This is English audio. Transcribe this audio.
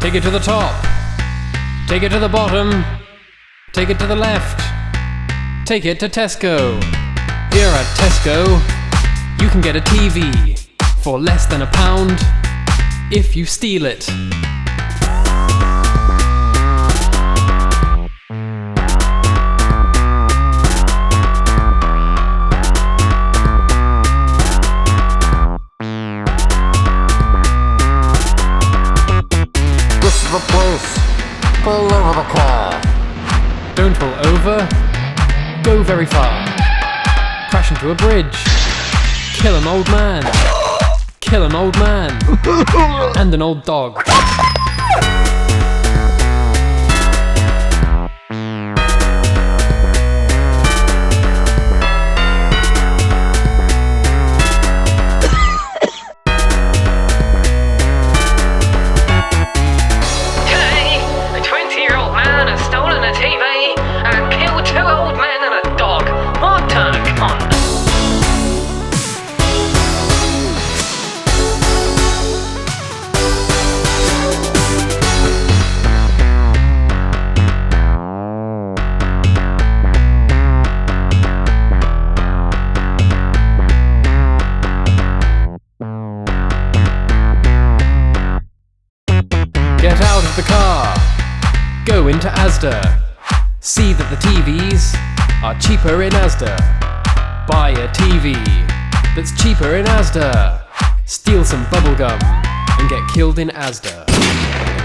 Take it to the top. Take it to the bottom. Take it to the left. Take it to Tesco. Here at Tesco, you can get a TV for less than £1 if you steal it. This is the place. Pull over the car. Don't pull over. Go very far. Crash into a bridge. Kill an old man. Kill an old man. And an old dog. Get out of the car. Go into Asda. See that the TVs are cheaper in Asda. Buy a TV that's cheaper in Asda. Steal some bubblegum and get killed in Asda.